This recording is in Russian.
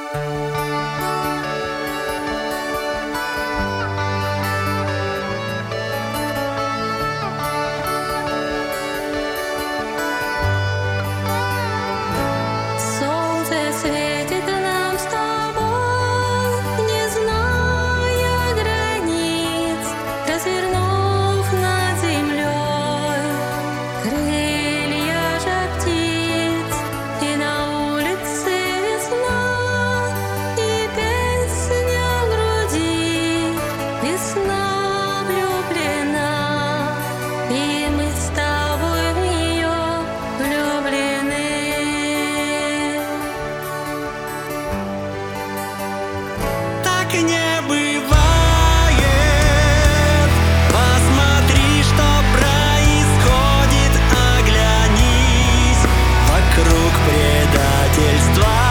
Солнце светит нам с тобой, не зная границ, развернув над землей крылья же птиц. И на улице весна, и песня в груди, весна влюблена, и мы с тобой в нее влюблены. Так не бывает. Посмотри, что происходит, оглянись. Вокруг предательства